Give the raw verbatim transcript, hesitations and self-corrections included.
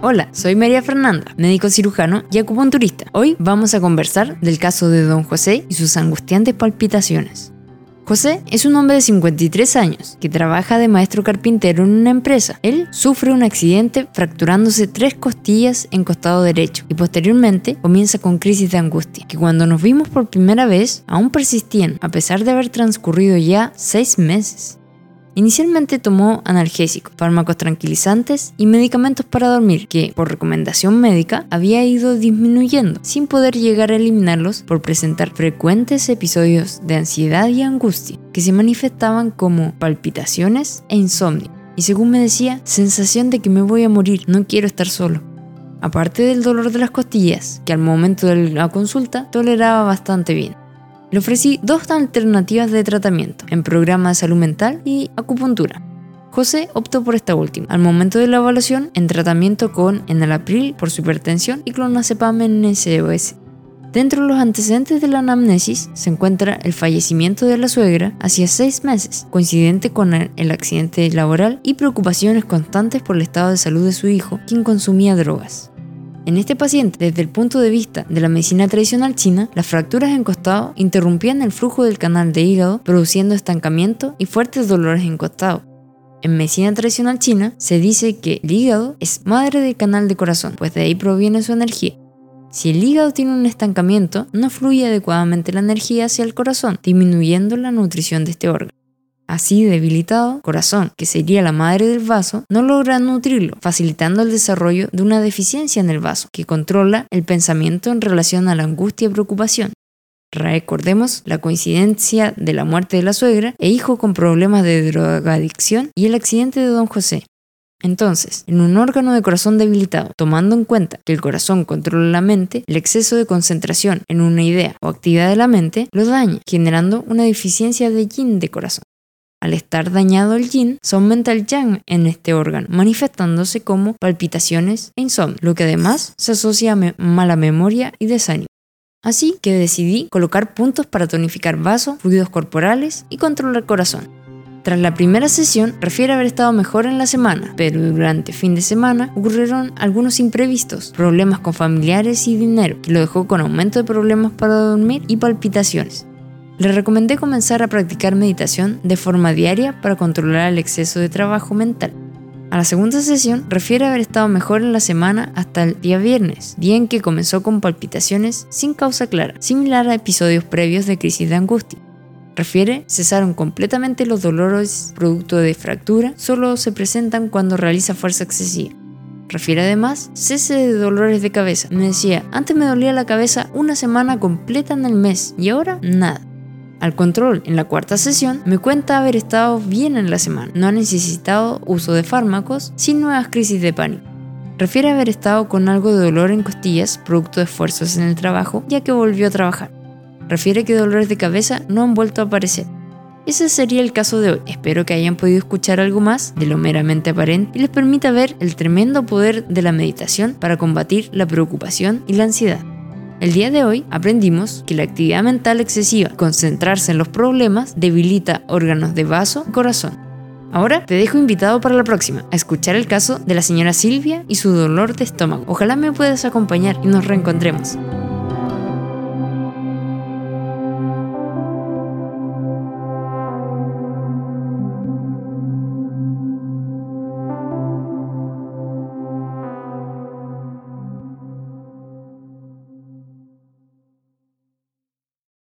Hola, soy María Fernanda, médico cirujano y acupunturista. Hoy vamos a conversar del caso de don José y sus angustiantes palpitaciones. José es un hombre de cincuenta y tres años que trabaja de maestro carpintero en una empresa. Él sufre un accidente fracturándose tres costillas en costado derecho y posteriormente comienza con crisis de angustia, que cuando nos vimos por primera vez aún persistían a pesar de haber transcurrido ya seis meses. Inicialmente tomó analgésicos, fármacos tranquilizantes y medicamentos para dormir que, por recomendación médica, había ido disminuyendo, sin poder llegar a eliminarlos por presentar frecuentes episodios de ansiedad y angustia, que se manifestaban como palpitaciones e insomnio, y según me decía, sensación de que me voy a morir, no quiero estar solo. Aparte del dolor de las costillas, que al momento de la consulta toleraba bastante bien. Le ofrecí dos alternativas de tratamiento, en programa de salud mental y acupuntura. José optó por esta última, al momento de la evaluación en tratamiento con enalapril por su hipertensión y clonazepam N S O S. Dentro de los antecedentes de la anamnesis se encuentra el fallecimiento de la suegra hacía seis meses, coincidente con el accidente laboral y preocupaciones constantes por el estado de salud de su hijo, quien consumía drogas. En este paciente, desde el punto de vista de la medicina tradicional china, las fracturas en costado interrumpían el flujo del canal de hígado, produciendo estancamiento y fuertes dolores en costado. En medicina tradicional china, se dice que el hígado es madre del canal de corazón, pues de ahí proviene su energía. Si el hígado tiene un estancamiento, no fluye adecuadamente la energía hacia el corazón, disminuyendo la nutrición de este órgano. Así debilitado, corazón, que sería la madre del vaso, no logra nutrirlo, facilitando el desarrollo de una deficiencia en el vaso, que controla el pensamiento en relación a la angustia y preocupación. Recordemos la coincidencia de la muerte de la suegra e hijo con problemas de drogadicción y el accidente de don José. Entonces, en un órgano de corazón debilitado, tomando en cuenta que el corazón controla la mente, el exceso de concentración en una idea o actividad de la mente lo daña, generando una deficiencia de yin de corazón. Al estar dañado el yin, se aumenta el yang en este órgano, manifestándose como palpitaciones e insomnio, lo que además se asocia a me- mala memoria y desánimo. Así que decidí colocar puntos para tonificar vasos, fluidos corporales y controlar el corazón. Tras la primera sesión, refiere haber estado mejor en la semana, pero durante fin de semana ocurrieron algunos imprevistos, problemas con familiares y dinero, que lo dejó con aumento de problemas para dormir y palpitaciones. Le recomendé comenzar a practicar meditación de forma diaria para controlar el exceso de trabajo mental. A la segunda sesión, refiere haber estado mejor en la semana hasta el día viernes, día en que comenzó con palpitaciones sin causa clara, similar a episodios previos de crisis de angustia. Refiere, cesaron completamente los dolores producto de fractura, solo se presentan cuando realiza fuerza excesiva. Refiere además, cese de dolores de cabeza. Me decía, antes me dolía la cabeza una semana completa en el mes y ahora nada. Al control, en la cuarta sesión, me cuenta haber estado bien en la semana, no ha necesitado uso de fármacos, sin nuevas crisis de pánico. Refiere haber estado con algo de dolor en costillas, producto de esfuerzos en el trabajo, ya que volvió a trabajar. Refiere que dolores de cabeza no han vuelto a aparecer. Ese sería el caso de hoy. Espero que hayan podido escuchar algo más de lo meramente aparente y les permita ver el tremendo poder de la meditación para combatir la preocupación y la ansiedad. El día de hoy aprendimos que la actividad mental excesiva, concentrarse en los problemas, debilita órganos de vaso y corazón. Ahora te dejo invitado para la próxima, a escuchar el caso de la señora Silvia y su dolor de estómago. Ojalá me puedas acompañar y nos reencontremos.